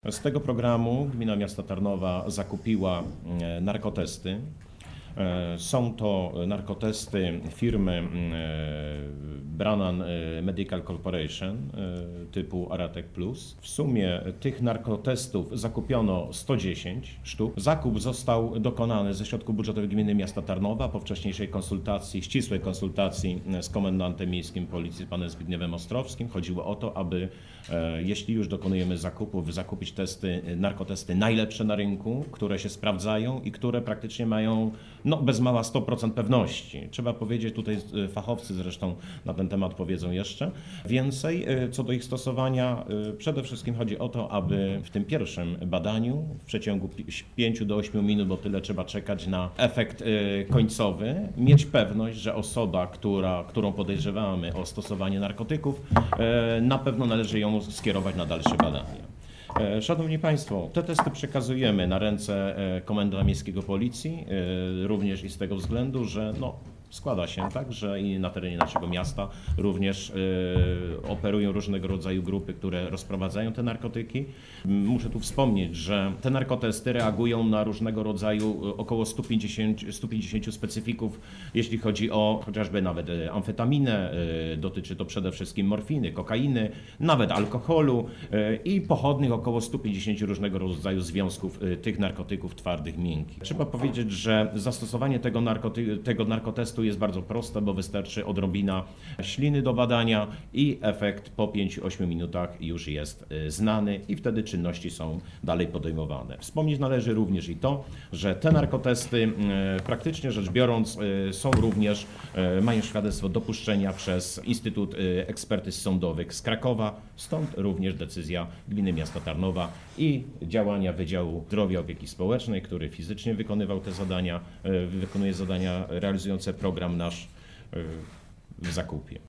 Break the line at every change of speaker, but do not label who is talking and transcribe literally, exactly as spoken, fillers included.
Z tego programu Gmina Miasta Tarnowa zakupiła narkotesty. Są to narkotesty firmy Brannan Medical Corporation typu Aratek Plus. W sumie tych narkotestów zakupiono sto dziesięć sztuk. Zakup został dokonany ze środków budżetowych Gminy Miasta Tarnowa po wcześniejszej konsultacji, ścisłej konsultacji z komendantem miejskim Policji, panem Zbigniewem Ostrowskim. Chodziło o to, aby jeśli już dokonujemy zakupów, zakupić testy, narkotesty najlepsze na rynku, które się sprawdzają i które praktycznie mają no, bez mała sto procent pewności. Trzeba powiedzieć, tutaj fachowcy zresztą na ten temat powiedzą jeszcze więcej. Co do ich stosowania, przede wszystkim chodzi o to, aby w tym pierwszym badaniu w przeciągu pięciu do ośmiu minut, bo tyle trzeba czekać na efekt końcowy, mieć pewność, że osoba, która, którą podejrzewamy o stosowanie narkotyków, na pewno należy ją skierować na dalsze badania. Szanowni Państwo, te testy przekazujemy na ręce komendanta miejskiego Policji, również i z tego względu, że no, składa się tak, że i na terenie naszego miasta również y, operują różnego rodzaju grupy, które rozprowadzają te narkotyki. Muszę tu wspomnieć, że te narkotesty reagują na różnego rodzaju około stu pięćdziesięciu specyfików, jeśli chodzi o chociażby nawet amfetaminę, y, dotyczy to przede wszystkim morfiny, kokainy, nawet alkoholu y, i pochodnych około stu pięćdziesięciu różnego rodzaju związków y, tych narkotyków twardych, miękkich. Trzeba powiedzieć, że zastosowanie tego, narkoty tego narkotestu jest bardzo proste, bo wystarczy odrobina śliny do badania i efekt po pięciu do ośmiu minutach już jest znany i wtedy czynności są dalej podejmowane. Wspomnieć należy również i to, że te narkotesty praktycznie rzecz biorąc są również, mają świadectwo dopuszczenia przez Instytut Ekspertyz Sądowych z Krakowa, stąd również decyzja Gminy Miasta Tarnowa i działania Wydziału Zdrowia Opieki Społecznej, który fizycznie wykonywał te zadania, wykonuje zadania realizujące program nasz w zakupie.